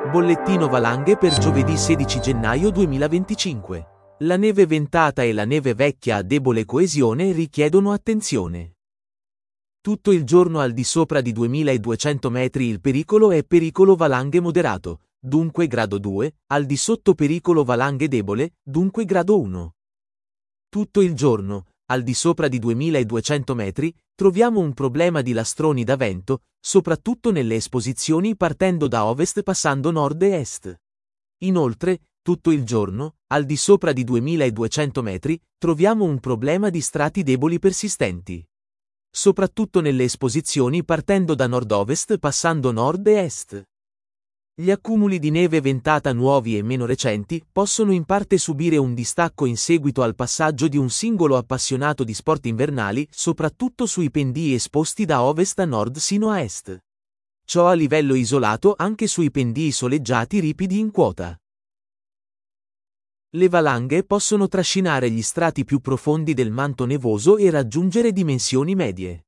Bollettino valanghe per giovedì 16 gennaio 2025. La neve ventata e la neve vecchia a debole coesione richiedono attenzione. Tutto il giorno al di sopra di 2200 metri il pericolo è pericolo valanghe moderato, dunque grado 2, al di sotto pericolo valanghe debole, dunque grado 1. Tutto il giorno, al di sopra di 2200 metri, troviamo un problema di lastroni da vento, soprattutto nelle esposizioni partendo da ovest passando nord e est. Inoltre, tutto il giorno, al di sopra di 2200 metri, troviamo un problema di strati deboli persistenti. Soprattutto nelle esposizioni partendo da nord-ovest passando nord e est. Gli accumuli di neve ventata nuovi e meno recenti possono in parte subire un distacco in seguito al passaggio di un singolo appassionato di sport invernali, soprattutto sui pendii esposti da ovest a nord sino a est. Ciò a livello isolato anche sui pendii soleggiati ripidi in quota. Le valanghe possono trascinare gli strati più profondi del manto nevoso e raggiungere dimensioni medie.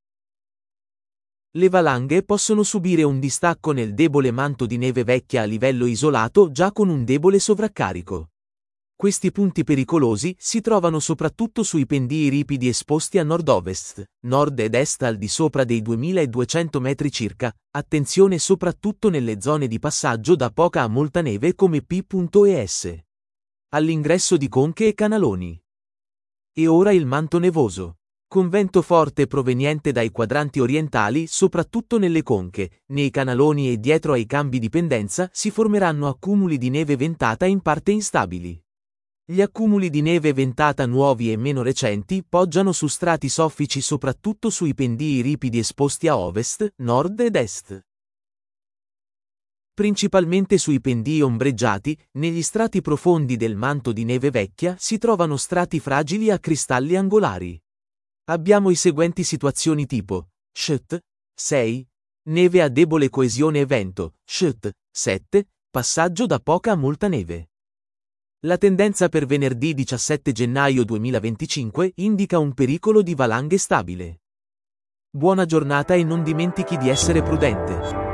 Le valanghe possono subire un distacco nel debole manto di neve vecchia a livello isolato già con un debole sovraccarico. Questi punti pericolosi si trovano soprattutto sui pendii ripidi esposti a nord-ovest, nord ed est al di sopra dei 2200 metri circa, attenzione soprattutto nelle zone di passaggio da poca a molta neve come P. e S. All'ingresso di conche e canaloni. E ora il manto nevoso. Con vento forte proveniente dai quadranti orientali, soprattutto nelle conche, nei canaloni e dietro ai cambi di pendenza, si formeranno accumuli di neve ventata in parte instabili. Gli accumuli di neve ventata nuovi e meno recenti poggiano su strati soffici soprattutto sui pendii ripidi esposti a ovest, nord ed est. Principalmente sui pendii ombreggiati, negli strati profondi del manto di neve vecchia si trovano strati fragili a cristalli angolari. Abbiamo i seguenti situazioni tipo Sh. 6. Neve a debole coesione e vento, Sh. 7. Passaggio da poca a molta neve. La tendenza per venerdì 17 gennaio 2025 indica un pericolo di valanghe stabile. Buona giornata e non dimentichi di essere prudente.